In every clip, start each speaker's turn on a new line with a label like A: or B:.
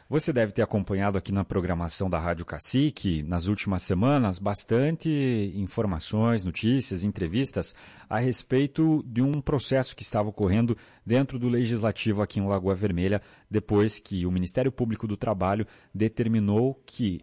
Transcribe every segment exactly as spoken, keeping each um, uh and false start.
A: Você deve ter acompanhado aqui na programação da Rádio Cacique, nas últimas semanas, bastante informações, notícias, entrevistas a respeito de um processo que estava ocorrendo dentro do Legislativo aqui em Lagoa Vermelha, depois que o Ministério Público do Trabalho determinou que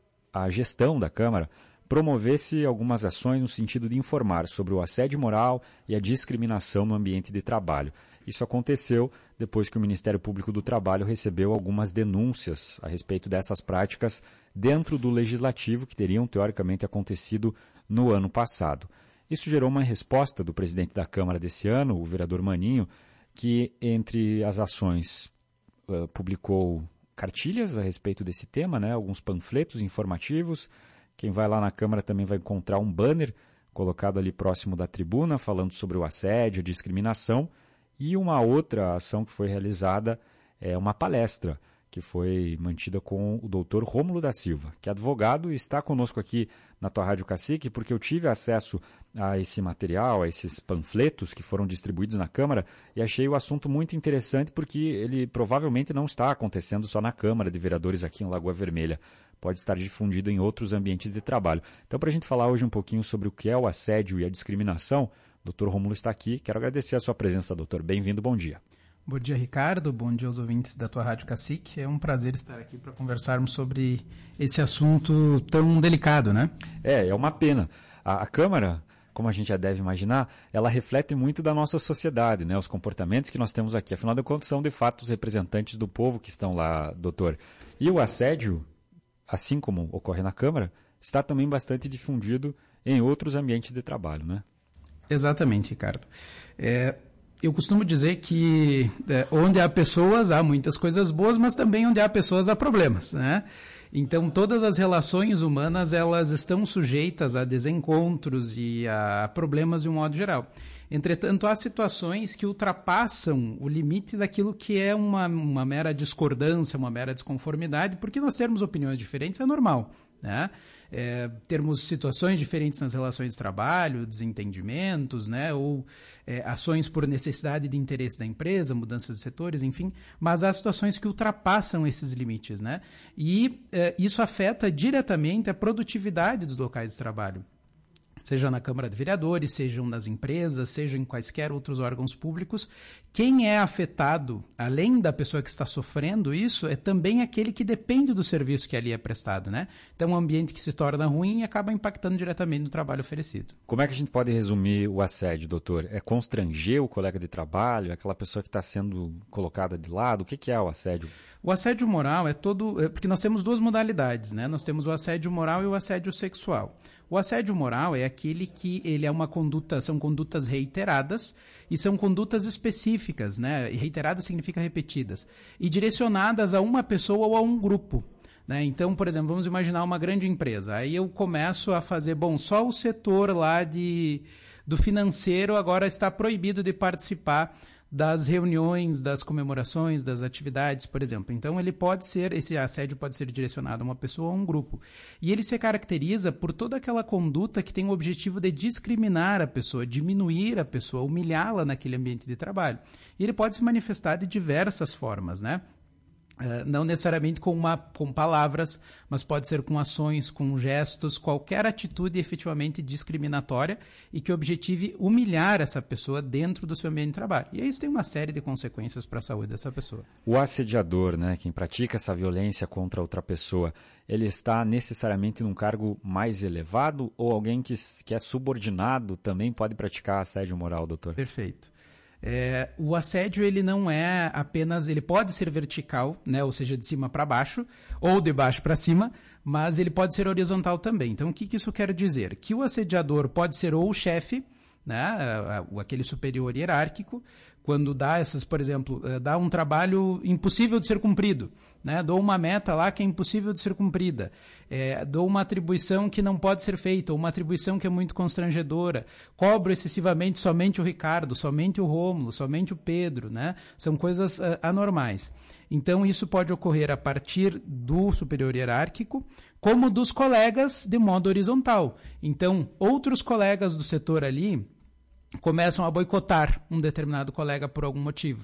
A: a gestão da Câmara promovesse algumas ações no sentido de informar sobre o assédio moral e a discriminação no ambiente de trabalho. Isso aconteceu depois que o Ministério Público do Trabalho recebeu algumas denúncias a respeito dessas práticas dentro do Legislativo que teriam teoricamente acontecido no ano passado. Isso gerou uma resposta do presidente da Câmara desse ano, o vereador Maninho, que entre as ações uh, publicou cartilhas a respeito desse tema, né, alguns panfletos informativos. Quem vai lá na Câmara também vai encontrar um banner colocado ali próximo da tribuna falando sobre o assédio, discriminação. E uma outra ação que foi realizada é uma palestra que foi mantida com o doutor Rômulo da Silva, que é advogado e está conosco aqui na tua Rádio Cacique, porque eu tive acesso a esse material, a esses panfletos que foram distribuídos na Câmara e achei o assunto muito interessante porque ele provavelmente não está acontecendo só na Câmara de Vereadores aqui em Lagoa Vermelha. Pode estar difundido em outros ambientes de trabalho. Então, para a gente falar hoje um pouquinho sobre o que é o assédio e a discriminação, o doutor Rômulo está aqui. Quero agradecer a sua presença, doutor. Bem-vindo, bom dia.
B: Bom dia, Ricardo. Bom dia aos ouvintes da tua Rádio Cacique. É um prazer estar aqui para conversarmos sobre esse assunto tão delicado, né?
A: É, é uma pena. A, a Câmara, como a gente já deve imaginar, ela reflete muito da nossa sociedade, né? Os comportamentos que nós temos aqui. Afinal de contas, são de fato os representantes do povo que estão lá, doutor. E o assédio, assim como ocorre na Câmara, está também bastante difundido em outros ambientes de trabalho, né?
B: Exatamente, Ricardo. É, eu costumo dizer que é, onde há pessoas há muitas coisas boas, mas também onde há pessoas há problemas, né? Então, todas as relações humanas, elas estão sujeitas a desencontros e a problemas de um modo geral. Entretanto, há situações que ultrapassam o limite daquilo que é uma, uma mera discordância, uma mera desconformidade, porque nós termos opiniões diferentes é normal, né? É, termos situações diferentes nas relações de trabalho, desentendimentos, né? Ou é, ações por necessidade de interesse da empresa, mudanças de setores, enfim, mas há situações que ultrapassam esses limites, né? E é, isso afeta diretamente a produtividade dos locais de trabalho. Seja na Câmara de Vereadores, sejam nas empresas, seja em quaisquer outros órgãos públicos, quem é afetado, além da pessoa que está sofrendo isso, é também aquele que depende do serviço que ali é prestado, né? Então, um ambiente que se torna ruim acaba impactando diretamente no trabalho oferecido.
A: Como é que a gente pode resumir o assédio, doutor? É constranger o colega de trabalho, aquela pessoa que está sendo colocada de lado? O que que é o assédio?
B: O assédio moral é todo... Porque nós temos duas modalidades, né? Nós temos o assédio moral e o assédio sexual. O assédio moral é aquele que ele é uma conduta, são condutas reiteradas e são condutas específicas, né? E reiteradas significa repetidas. E direcionadas a uma pessoa ou a um grupo, né? Então, por exemplo, vamos imaginar uma grande empresa. Aí eu começo a fazer, bom, só o setor lá de, do financeiro agora está proibido de participar das reuniões, das comemorações, das atividades, por exemplo. Então, ele pode ser, esse assédio pode ser direcionado a uma pessoa ou a um grupo. E ele se caracteriza por toda aquela conduta que tem o objetivo de discriminar a pessoa, diminuir a pessoa, humilhá-la naquele ambiente de trabalho. E ele pode se manifestar de diversas formas, né? Uh, não necessariamente com, uma, com palavras, mas pode ser com ações, com gestos, qualquer atitude efetivamente discriminatória e que objetive humilhar essa pessoa dentro do seu ambiente de trabalho. E isso tem uma série de consequências para a saúde dessa pessoa.
A: O assediador, né, quem pratica essa violência contra outra pessoa, ele está necessariamente num cargo mais elevado ou alguém que, que é subordinado também pode praticar assédio moral, doutor?
B: Perfeito. É, o assédio ele não é apenas, ele pode ser vertical, né, ou seja, de cima para baixo, ou de baixo para cima, mas ele pode ser horizontal também. Então, o que, que isso quer dizer? Que o assediador pode ser ou o chefe, né, aquele superior hierárquico, quando dá essas, por exemplo, dá um trabalho impossível de ser cumprido, né, dou uma meta lá que é impossível de ser cumprida, é, dou uma atribuição que não pode ser feita, ou uma atribuição que é muito constrangedora, cobro excessivamente somente o Ricardo, somente o Rômulo, somente o Pedro, né, são coisas uh, anormais. Então, isso pode ocorrer a partir do superior hierárquico, como dos colegas de modo horizontal. Então, outros colegas do setor ali começam a boicotar um determinado colega por algum motivo.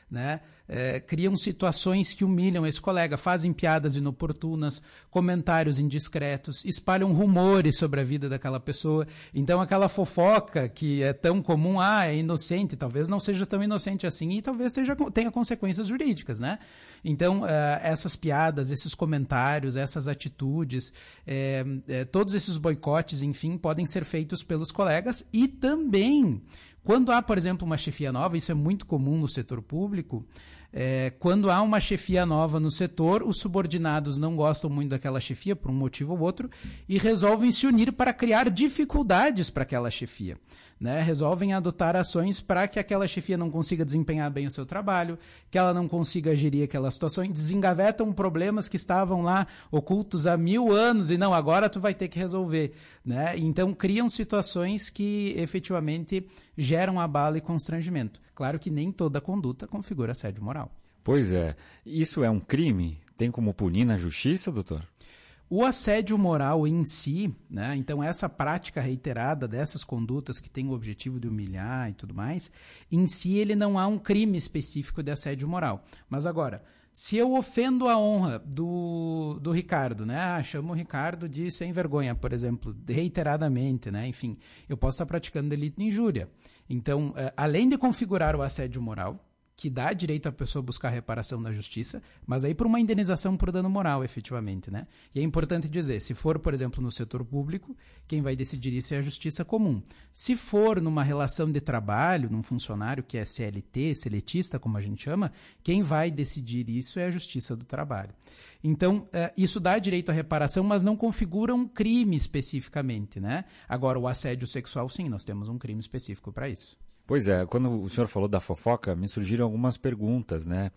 B: né? É, criam situações que humilham esse colega, fazem piadas inoportunas, comentários indiscretos, espalham rumores sobre a vida daquela pessoa. Então aquela fofoca que é tão comum, ah, é inocente, talvez não seja tão inocente assim e talvez seja, tenha consequências jurídicas, né? Então uh, essas piadas, esses comentários, essas atitudes, é, é, todos esses boicotes, enfim, podem ser feitos pelos colegas e também, quando há, por exemplo, uma chefia nova, isso é muito comum no setor público, É, quando há uma chefia nova no setor, os subordinados não gostam muito daquela chefia por um motivo ou outro e resolvem se unir para criar dificuldades para aquela chefia, né? Resolvem adotar ações para que aquela chefia não consiga desempenhar bem o seu trabalho, que ela não consiga gerir aquelas situações, desengavetam problemas que estavam lá ocultos há mil anos e não, agora tu vai ter que resolver, né? Então criam situações que efetivamente geram abalo e constrangimento. Claro que nem toda conduta configura assédio moral.
A: Pois é. Isso é um crime? Tem como punir na justiça, doutor?
B: O assédio moral em si, né? Então essa prática reiterada dessas condutas que tem o objetivo de humilhar e tudo mais, em si ele não há um crime específico de assédio moral. Mas agora, se eu ofendo a honra do, do Ricardo, né? Ah, chamo o Ricardo de sem vergonha, por exemplo, reiteradamente, né? Enfim, eu posso estar praticando delito de injúria. Então, além de configurar o assédio moral, que dá direito à pessoa buscar reparação na justiça, mas aí por uma indenização por dano moral, efetivamente, né? E é importante dizer, se for, por exemplo, no setor público, quem vai decidir isso é a justiça comum. Se for numa relação de trabalho, num funcionário que é C L T, seletista, como a gente chama, quem vai decidir isso é a justiça do trabalho. Então, isso dá direito à reparação, mas não configura um crime especificamente, né? Agora, o assédio sexual, sim, nós temos um crime específico para isso.
A: Pois é, quando o senhor falou da fofoca, me surgiram algumas perguntas, né?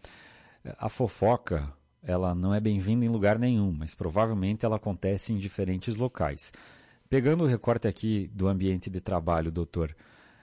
A: A fofoca, ela não é bem-vinda em lugar nenhum, mas provavelmente ela acontece em diferentes locais. Pegando o recorte aqui do ambiente de trabalho, doutor,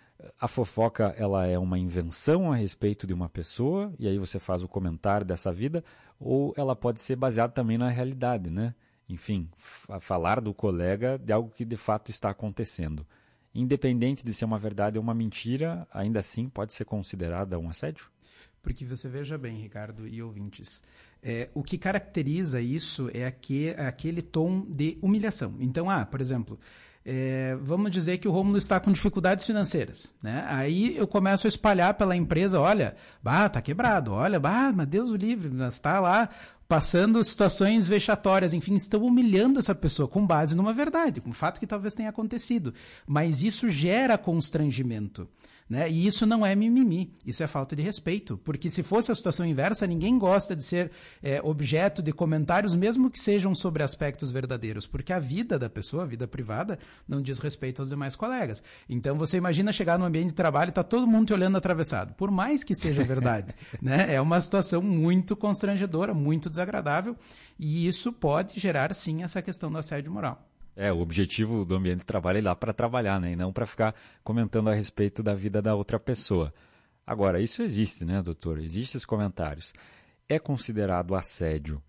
A: a fofoca, ela é uma invenção a respeito de uma pessoa, e aí você faz o comentário dessa vida, ou ela pode ser baseada também na realidade, né? Enfim, falar do colega de algo que de fato está acontecendo. Independente de ser uma verdade ou uma mentira, ainda assim pode ser considerada um assédio?
B: Porque você veja bem, Ricardo e ouvintes, é, o que caracteriza isso é aquele, aquele tom de humilhação. Então, ah, por exemplo, é, vamos dizer que o Rômulo está com dificuldades financeiras, né? Aí eu começo a espalhar pela empresa, olha, bah, tá quebrado, olha, bah, mas Deus o livre, está lá passando situações vexatórias, enfim, estão humilhando essa pessoa com base numa verdade, com um fato que talvez tenha acontecido. Mas isso gera constrangimento, né? E isso não é mimimi, isso é falta de respeito, porque se fosse a situação inversa, ninguém gosta de ser é, objeto de comentários, mesmo que sejam sobre aspectos verdadeiros, porque a vida da pessoa, a vida privada, não diz respeito aos demais colegas. Então você imagina chegar no ambiente de trabalho e tá todo mundo te olhando atravessado, por mais que seja verdade, né? É uma situação muito constrangedora, muito desagradável, e isso pode gerar sim essa questão do assédio moral.
A: É, o objetivo do ambiente de trabalho é ir lá para trabalhar, né? E não para ficar comentando a respeito da vida da outra pessoa. Agora, isso existe, né, doutor? Existem esses comentários. É considerado assédio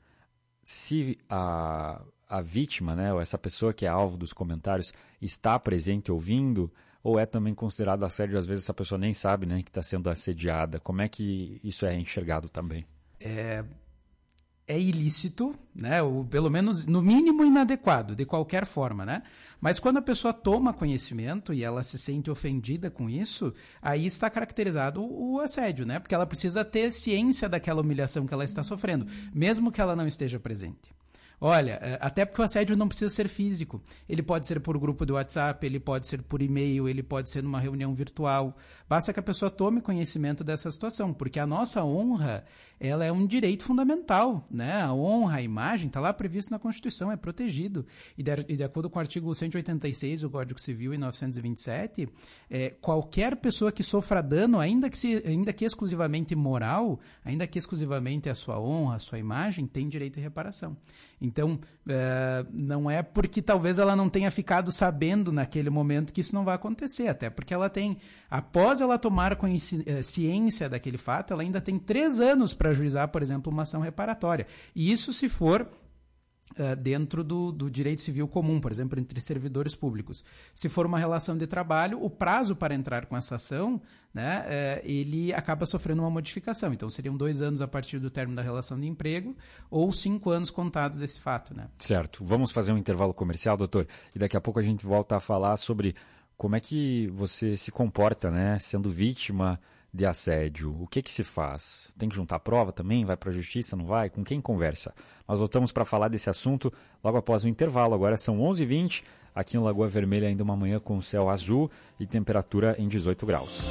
A: se a, a vítima, né, ou essa pessoa que é alvo dos comentários, está presente ouvindo, ou é também considerado assédio, às vezes essa pessoa nem sabe, né, que está sendo assediada? Como é que isso é enxergado também?
B: É... É ilícito, né? Ou pelo menos, no mínimo, inadequado, de qualquer forma, né? Mas quando a pessoa toma conhecimento e ela se sente ofendida com isso, aí está caracterizado o assédio, né? Porque ela precisa ter ciência daquela humilhação que ela está sofrendo, mesmo que ela não esteja presente. Olha, até porque o assédio não precisa ser físico. Ele pode ser por grupo do WhatsApp, ele pode ser por e-mail, ele pode ser numa reunião virtual. Basta que a pessoa tome conhecimento dessa situação, porque a nossa honra, ela é um direito fundamental, né? A honra, a imagem, está lá previsto na Constituição, é protegido. E de, e de acordo com o artigo cento e oitenta e seis do Código Civil, em novecentos e vinte e sete, é, qualquer pessoa que sofra dano, ainda que, se, ainda que exclusivamente moral, ainda que exclusivamente a sua honra, a sua imagem, tem direito de reparação. Então, é, não é porque talvez ela não tenha ficado sabendo naquele momento que isso não vai acontecer, até porque ela tem, após ela tomar ciência daquele fato, ela ainda tem três anos para ajuizar, por exemplo, uma ação reparatória. E isso se for Uh, dentro do, do direito civil comum, por exemplo, entre servidores públicos. Se for uma relação de trabalho, o prazo para entrar com essa ação, né, uh, ele acaba sofrendo uma modificação. Então, seriam dois anos a partir do término da relação de emprego ou cinco anos contados desse fato. Né?
A: Certo. Vamos fazer um intervalo comercial, doutor, e daqui a pouco a gente volta a falar sobre como é que você se comporta, né, sendo vítima de assédio. O que que se faz? Tem que juntar prova também? Vai para a justiça? Não vai? Com quem conversa? Nós voltamos para falar desse assunto logo após o intervalo. Agora são onze e vinte, aqui em Lagoa Vermelha ainda uma manhã com céu azul e temperatura em dezoito graus.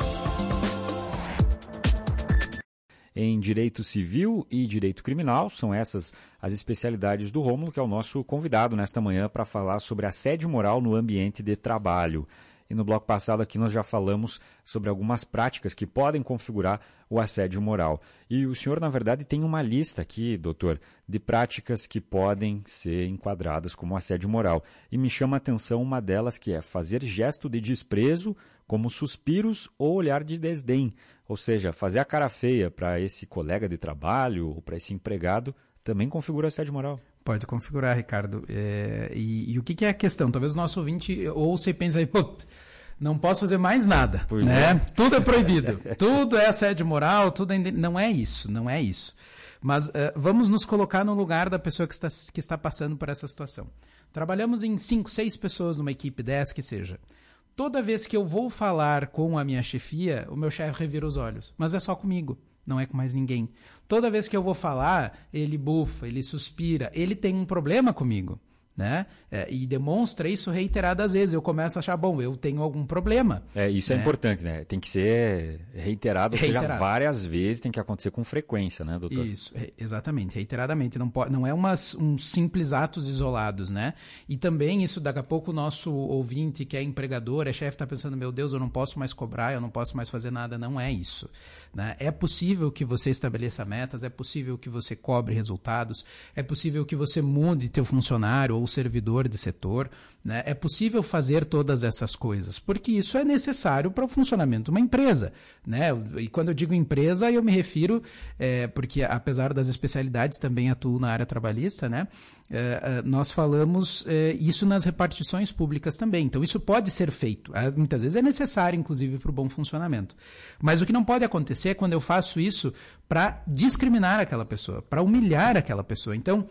A: Em Direito Civil e Direito Criminal, são essas as especialidades do Rômulo, que é o nosso convidado nesta manhã para falar sobre assédio moral no ambiente de trabalho. E no bloco passado aqui nós já falamos sobre algumas práticas que podem configurar o assédio moral. E o senhor, na verdade, tem uma lista aqui, doutor, de práticas que podem ser enquadradas como assédio moral. E me chama a atenção uma delas, que é fazer gesto de desprezo, como suspiros ou olhar de desdém. Ou seja, fazer a cara feia para esse colega de trabalho ou para esse empregado também configura assédio moral.
B: Pode configurar, Ricardo. É, e, e o que, que é a questão? Talvez o nosso ouvinte ouça e pense aí, pô, não posso fazer mais nada, pois né? É. Tudo é proibido, tudo é assédio moral, tudo é... Não é isso, não é isso. Mas uh, vamos nos colocar no lugar da pessoa que está, que está passando por essa situação. Trabalhamos em cinco, seis pessoas numa equipe, dez que seja. Toda vez que eu vou falar com a minha chefia, o meu chefe revira os olhos, mas é só comigo. Não é com mais ninguém. Toda vez que eu vou falar, ele bufa, ele suspira, ele tem um problema comigo, né? É, e demonstra isso reiteradas vezes. Eu começo a achar, bom, eu tenho algum problema.
A: É, isso né? É importante, né? Tem que ser reiterado, ou reiterado. seja, várias vezes, tem que acontecer com frequência, né, doutor?
B: Isso, exatamente, reiteradamente. Não, pode, não é umas, uns simples atos isolados, né? E também isso, daqui a pouco o nosso ouvinte que é empregador, é chefe, está pensando, meu Deus, eu não posso mais cobrar, eu não posso mais fazer nada. Não é isso. Né? É possível que você estabeleça metas, é possível que você cobre resultados, é possível que você mude teu funcionário ou servidor de setor, né? É possível fazer todas essas coisas, porque isso é necessário para o funcionamento de uma empresa, né? E quando eu digo empresa, eu me refiro, é, porque apesar das especialidades também atuo na área trabalhista, né? É, nós falamos é, isso nas repartições públicas também, então isso pode ser feito, é, muitas vezes é necessário inclusive para o bom funcionamento, mas o que não pode acontecer é quando eu faço isso para discriminar aquela pessoa, para humilhar aquela pessoa. Então,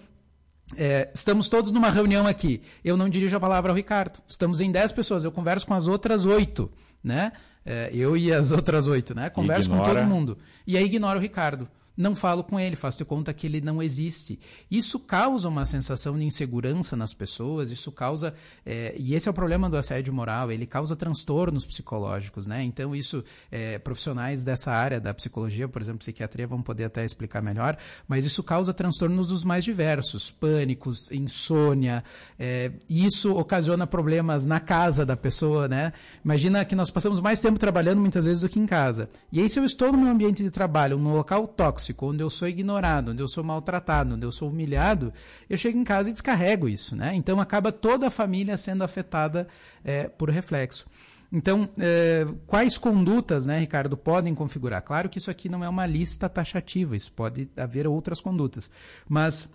B: É, estamos todos numa reunião aqui. Eu não dirijo a palavra ao Ricardo. Estamos em dez pessoas. Eu converso com as outras oito, né? É, eu e as outras oito, né? Converso ignora... com todo mundo. E aí ignoro o Ricardo. Não falo com ele, faço de conta que ele não existe. Isso causa uma sensação de insegurança nas pessoas, isso causa, é, e esse é o problema do assédio moral, ele causa transtornos psicológicos, né? Então isso, é, profissionais dessa área da psicologia, por exemplo, psiquiatria, vão poder até explicar melhor, mas isso causa transtornos dos mais diversos, pânicos, insônia, é, e isso ocasiona problemas na casa da pessoa, né? Imagina que nós passamos mais tempo trabalhando muitas vezes do que em casa. E aí se eu estou no meu ambiente de trabalho, num local tóxico, onde eu sou ignorado, onde eu sou maltratado, onde eu sou humilhado, eu chego em casa e descarrego isso, né? Então acaba toda a família sendo afetada é, por reflexo. Então, é, quais condutas, né, Ricardo, podem configurar? Claro que isso aqui não é uma lista taxativa, isso pode haver outras condutas, mas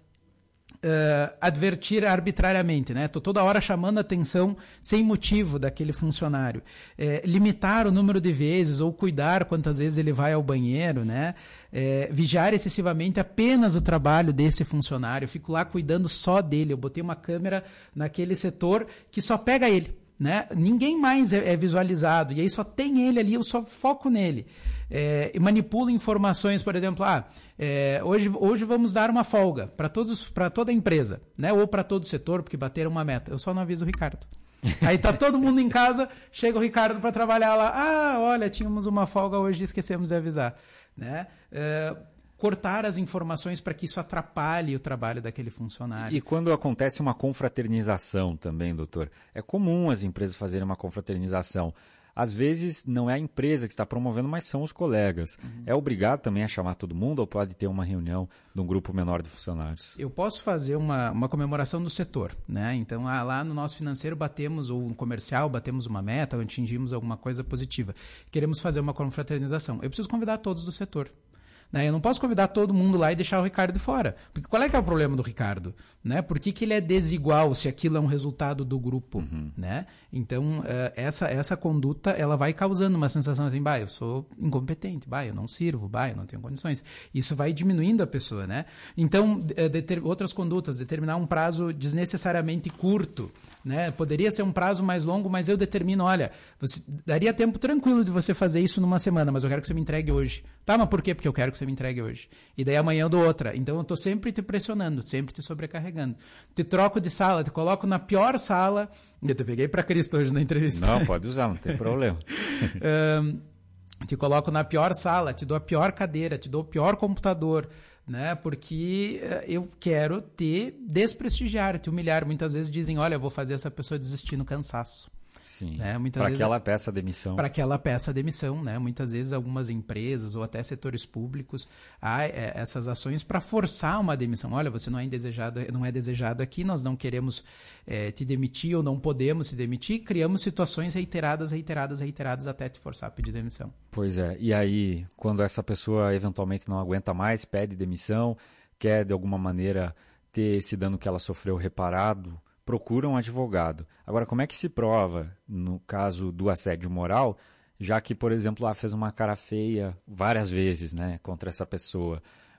B: Uh, advertir arbitrariamente, né? Tô toda hora chamando a atenção sem motivo daquele funcionário. É, limitar o número de vezes ou cuidar quantas vezes ele vai ao banheiro, né? É, vigiar excessivamente apenas o trabalho desse funcionário. Eu fico lá cuidando só dele. Eu botei uma câmera naquele setor que só pega ele, né? Ninguém mais é, é visualizado. E aí só tem ele ali, eu só foco nele. É, e manipulo informações, por exemplo, ah, é, hoje, hoje vamos dar uma folga para todos, para toda a empresa, né? Ou para todo o setor, porque bateram uma meta. Eu só não aviso o Ricardo. Aí tá todo mundo em casa, chega o Ricardo para trabalhar lá. Ah, olha, tínhamos uma folga hoje e esquecemos de avisar, né? É, cortar as informações para que isso atrapalhe o trabalho daquele funcionário.
A: E quando acontece uma confraternização também, doutor, é comum as empresas fazerem uma confraternização. Às vezes não é a empresa que está promovendo, mas são os colegas. Uhum. É obrigado também a chamar todo mundo ou pode ter uma reunião de um grupo menor de funcionários?
B: Eu posso fazer uma, uma comemoração do setor, né? Então, ah, lá no nosso financeiro batemos, ou no comercial, batemos uma meta, ou atingimos alguma coisa positiva. Queremos fazer uma confraternização. Eu preciso convidar todos do setor. Né? Eu não posso convidar todo mundo lá e deixar o Ricardo de fora. Porque qual é que é o problema do Ricardo? Né? Por que, que ele é desigual se aquilo é um resultado do grupo? Uhum. Né? Então, uh, essa, essa conduta ela vai causando uma sensação assim, bah, eu sou incompetente, bah, eu não sirvo, bah, eu não tenho condições. Isso vai diminuindo a pessoa. Né? Então, uh, deter, outras condutas, determinar um prazo desnecessariamente curto. Né? Poderia ser um prazo mais longo, mas eu determino, olha, você, daria tempo tranquilo de você fazer isso numa semana, mas eu quero que você me entregue hoje. Tá, mas por quê? Porque eu quero que você me entregue hoje. E daí amanhã eu dou outra. Então eu estou sempre te pressionando, sempre te sobrecarregando. Te troco de sala, te coloco na pior sala. Eu te peguei para Cristo hoje na entrevista.
A: Não, pode usar, não tem problema.
B: um, te coloco na pior sala, te dou a pior cadeira, te dou o pior computador. Né? Porque eu quero te desprestigiar, te humilhar. Muitas vezes dizem, olha, eu vou fazer essa pessoa desistir no cansaço.
A: Sim,
B: né?
A: Para aquela peça demissão.
B: Para aquela peça demissão, né? Muitas vezes algumas empresas ou até setores públicos há essas ações para forçar uma demissão. Olha, você não é desejado, não é desejado aqui, nós não queremos é, te demitir ou não podemos te demitir, criamos situações reiteradas, reiteradas, reiteradas até te forçar a pedir demissão.
A: Pois é, e aí quando essa pessoa eventualmente não aguenta mais, pede demissão, quer de alguma maneira ter esse dano que ela sofreu reparado, procura um advogado. Agora, como é que se prova, no caso do assédio moral, já que, por exemplo, ela fez uma cara feia várias vezes, né, contra essa pessoa,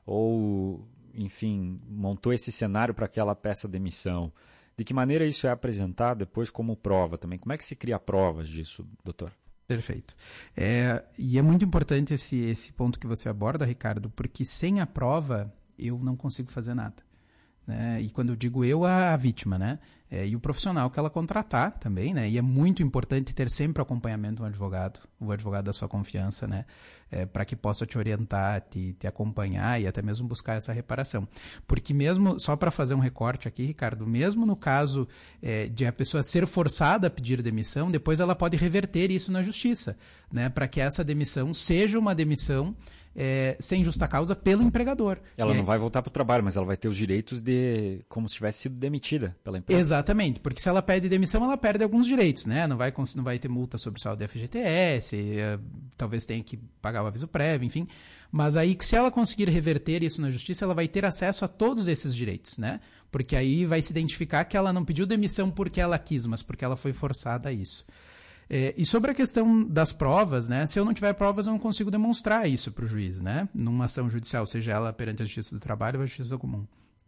A: ou, enfim, montou esse cenário para que ela peça demissão. De que maneira isso é apresentado depois como prova também? Como é que se cria provas disso, doutor?
B: Perfeito. É, e é muito importante esse, esse ponto que você aborda, Ricardo, porque sem a prova eu não consigo fazer nada. Né? E quando eu digo eu, a, a vítima, né? É, e o profissional que ela contratar também, né? E é muito importante ter sempre o acompanhamento de um advogado, o advogado da sua confiança, né? É, para que possa te orientar, te, te acompanhar e até mesmo buscar essa reparação. Porque mesmo, só para fazer um recorte aqui, Ricardo, mesmo no caso é, de a pessoa ser forçada a pedir demissão, depois ela pode reverter isso na justiça, né? Para que essa demissão seja uma demissão É, sem justa causa pelo empregador.
A: Ela
B: e
A: não
B: aí...
A: vai voltar para o trabalho, mas ela vai ter os direitos de como se tivesse sido demitida pela empresa.
B: Exatamente, porque se ela pede demissão, ela perde alguns direitos, né? Não vai, não vai ter multa sobre o saldo de F G T S, é, talvez tenha que pagar o aviso prévio, enfim. Mas aí, se ela conseguir reverter isso na justiça, ela vai ter acesso a todos esses direitos, né? Porque aí vai se identificar que ela não pediu demissão porque ela quis, mas porque ela foi forçada a isso. É, e sobre a questão das provas, né? Se eu não tiver provas, eu não consigo demonstrar isso para o juiz, né? Numa ação judicial, seja ela perante a Justiça do Trabalho ou a Justiça Comum.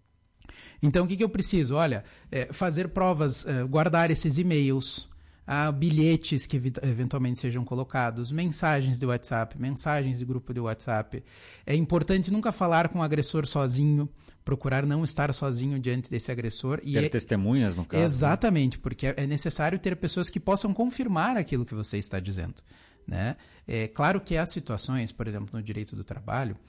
B: Então, o que, que eu preciso? Olha, é, fazer provas, é, guardar esses e-mails, ah, bilhetes que eventualmente sejam colocados, mensagens de WhatsApp, mensagens de grupo de WhatsApp. É importante nunca falar com o agressor sozinho, procurar não estar sozinho diante desse agressor.
A: Ter
B: e
A: testemunhas, no caso.
B: Exatamente, porque é necessário ter pessoas que possam confirmar aquilo que você está dizendo. Né? É claro que há situações, por exemplo, no direito do trabalho,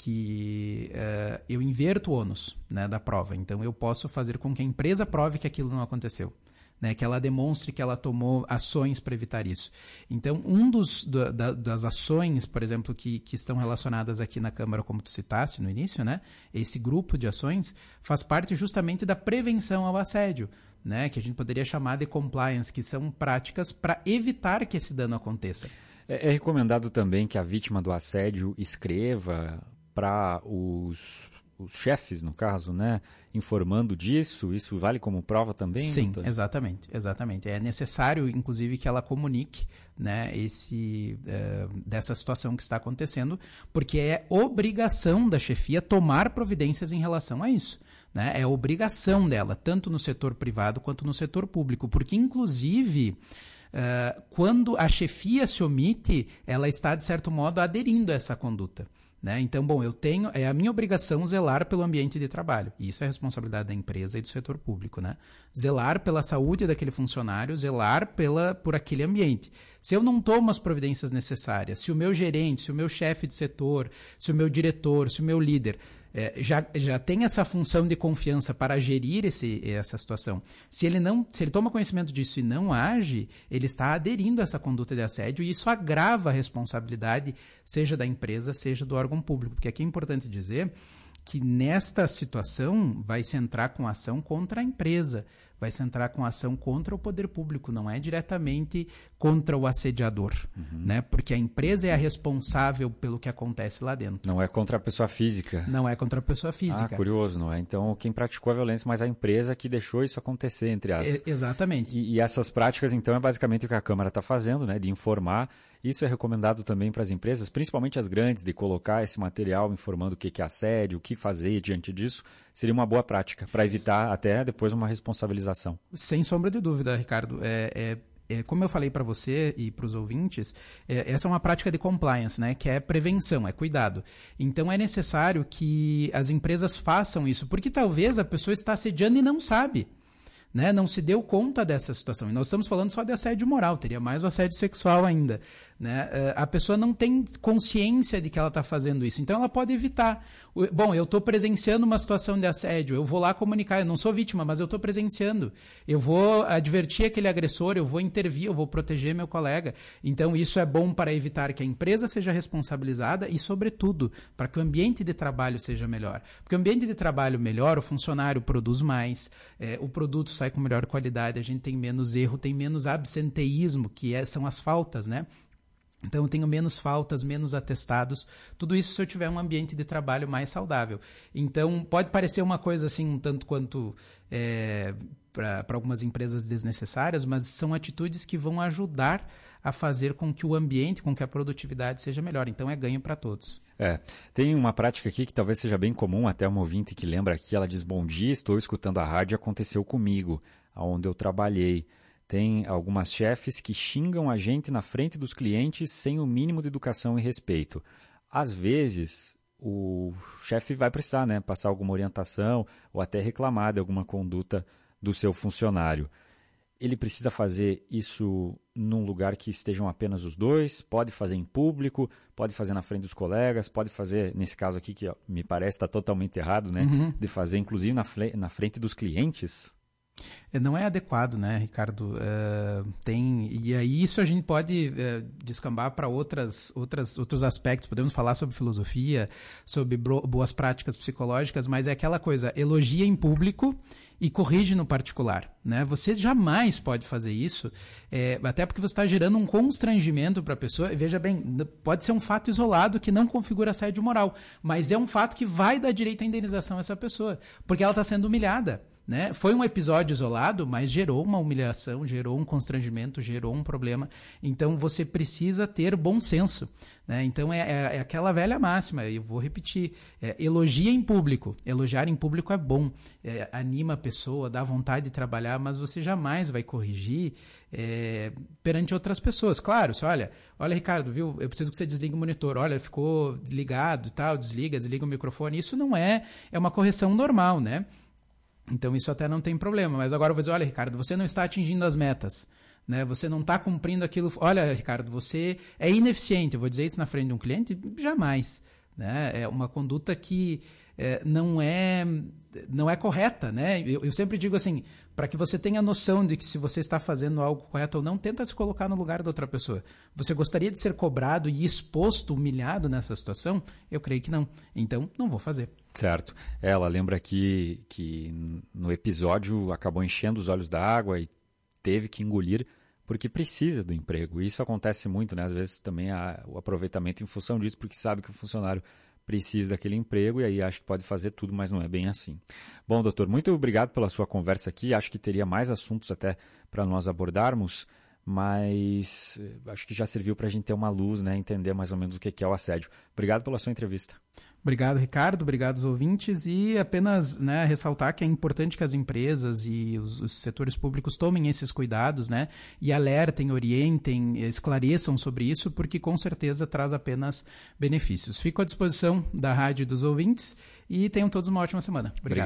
B: que uh, eu inverto o ônus, né, da prova. Então, eu posso fazer com que a empresa prove que aquilo não aconteceu. Né, que ela demonstre que ela tomou ações para evitar isso. Então, um dos do, da, das ações, por exemplo, que, que estão relacionadas aqui na Câmara, como tu citaste no início, né, esse grupo de ações faz parte justamente da prevenção ao assédio, né, que a gente poderia chamar de compliance, que são práticas para evitar que esse dano aconteça.
A: É, é recomendado também que a vítima do assédio escreva para os... os chefes, no caso, né, informando disso, isso vale como prova também?
B: Sim,
A: doutor?
B: exatamente, exatamente. É necessário, inclusive, que ela comunique, né, esse, uh, dessa situação que está acontecendo, porque é obrigação da chefia tomar providências em relação a isso. Né? É obrigação dela, tanto no setor privado quanto no setor público, porque, inclusive... Uh, quando a chefia se omite, ela está, de certo modo, aderindo a essa conduta. Né? Então, bom, eu tenho, é a minha obrigação zelar pelo ambiente de trabalho. E isso é responsabilidade da empresa e do setor público. Né? Zelar pela saúde daquele funcionário, zelar pela, por aquele ambiente. Se eu não tomo as providências necessárias, se o meu gerente, se o meu chefe de setor, se o meu diretor, se o meu líder é, já, já tem essa função de confiança para gerir esse, essa situação, se ele, não, se ele toma conhecimento disso e não age, ele está aderindo a essa conduta de assédio e isso agrava a responsabilidade, seja da empresa, seja do órgão público. Porque aqui é importante dizer que nesta situação vai se entrar com ação contra a empresa, vai se entrar com ação contra o poder público, não é diretamente contra o assediador, uhum. né? Porque a empresa é a responsável pelo que acontece lá dentro.
A: Não é contra a pessoa física.
B: Não é contra a pessoa física.
A: Ah, curioso, não é? Então, quem praticou a violência, mas a empresa que deixou isso acontecer, entre aspas.
B: É, exatamente.
A: E, e essas práticas, então, é basicamente o que a Câmara está fazendo, né? De informar. Isso é recomendado também para as empresas, principalmente as grandes, de colocar esse material informando o que é assédio, o que fazer diante disso. Seria uma boa prática para evitar até depois uma responsabilização.
B: Sem sombra de dúvida, Ricardo. É, é, é, como eu falei para você e para os ouvintes, é, essa é uma prática de compliance, né? Que é prevenção, é cuidado. Então é necessário que as empresas façam isso, porque talvez a pessoa está assediando e não sabe. Né, não se deu conta dessa situação. E nós estamos falando só de assédio moral, teria mais o assédio sexual ainda. Né? A pessoa não tem consciência de que ela está fazendo isso, então ela pode evitar. Bom, eu estou presenciando uma situação de assédio, eu vou lá comunicar, eu não sou vítima, mas eu estou presenciando. Eu vou advertir aquele agressor, eu vou intervir, eu vou proteger meu colega. Então isso é bom para evitar que a empresa seja responsabilizada e, sobretudo, para que o ambiente de trabalho seja melhor. Porque o ambiente de trabalho melhor, o funcionário produz mais, é, o produto sai com melhor qualidade, a gente tem menos erro, tem menos absenteísmo, que é, são as faltas, né? Então, eu tenho menos faltas, menos atestados, tudo isso se eu tiver um ambiente de trabalho mais saudável. Então, pode parecer uma coisa assim, um tanto quanto é, para algumas empresas desnecessárias, mas são atitudes que vão ajudar a fazer com que o ambiente, com que a produtividade seja melhor. Então, é ganho para todos.
A: É, tem uma prática aqui que talvez seja bem comum, até uma ouvinte que lembra aqui, ela diz, bom dia, estou escutando a rádio, aconteceu comigo, onde eu trabalhei. Tem algumas chefes que xingam a gente na frente dos clientes sem o mínimo de educação e respeito. Às vezes, o chefe vai precisar, né, passar alguma orientação ou até reclamar de alguma conduta do seu funcionário. Ele precisa fazer isso num lugar que estejam apenas os dois, pode fazer em público, pode fazer na frente dos colegas, pode fazer, nesse caso aqui, que ó, me parece está totalmente errado, né, uhum. de fazer inclusive na, na frente dos clientes.
B: Não é adequado, né, Ricardo? Uh, tem, e aí isso a gente pode uh, descambar para outras, outras, outros aspectos. Podemos falar sobre filosofia, sobre boas práticas psicológicas, mas é aquela coisa, elogia em público e corrige no particular. Né? Você jamais pode fazer isso, é, até porque você está gerando um constrangimento para a pessoa. Veja bem, pode ser um fato isolado que não configura assédio moral, mas é um fato que vai dar direito à indenização a essa pessoa, porque ela está sendo humilhada. Né? Foi um episódio isolado, mas gerou uma humilhação, gerou um constrangimento, gerou um problema. Então, você precisa ter bom senso. Né? Então, é, é, é aquela velha máxima, eu vou repetir, é, elogia em público. Elogiar em público é bom, é, anima a pessoa, dá vontade de trabalhar, mas você jamais vai corrigir é, perante outras pessoas. Claro, você olha, olha, Ricardo, viu? Eu preciso que você desligue o monitor. Olha, ficou ligado e tal, desliga, desliga o microfone. Isso não é, é uma correção normal, né? Então, isso até não tem problema. Mas agora eu vou dizer, olha, Ricardo, você não está atingindo as metas. Né? Você não está cumprindo aquilo. Olha, Ricardo, você é ineficiente. Eu vou dizer isso na frente de um cliente? Jamais. Né? É uma conduta que é, não, é, não é correta. Né? Eu, eu sempre digo assim, para que você tenha noção de que se você está fazendo algo correto ou não, tenta se colocar no lugar da outra pessoa. Você gostaria de ser cobrado e exposto, humilhado nessa situação? Eu creio que não. Então, não vou fazer.
A: Certo. Ela lembra aqui que no episódio acabou enchendo os olhos d'água e teve que engolir porque precisa do emprego. E isso acontece muito, né? Às vezes também há o aproveitamento em função disso, porque sabe que o funcionário precisa daquele emprego e aí acha que pode fazer tudo, mas não é bem assim. Bom, doutor, muito obrigado pela sua conversa aqui. Acho que teria mais assuntos até para nós abordarmos, mas acho que já serviu para a gente ter uma luz, né? Entender mais ou menos o que é o assédio. Obrigado pela sua entrevista.
B: Obrigado, Ricardo. Obrigado aos ouvintes. E apenas, né, ressaltar que é importante que as empresas e os, os setores públicos tomem esses cuidados, né, e alertem, orientem, esclareçam sobre isso, porque com certeza traz apenas benefícios. Fico à disposição da rádio e dos ouvintes e tenham todos uma ótima semana. Obrigado. Obrigado.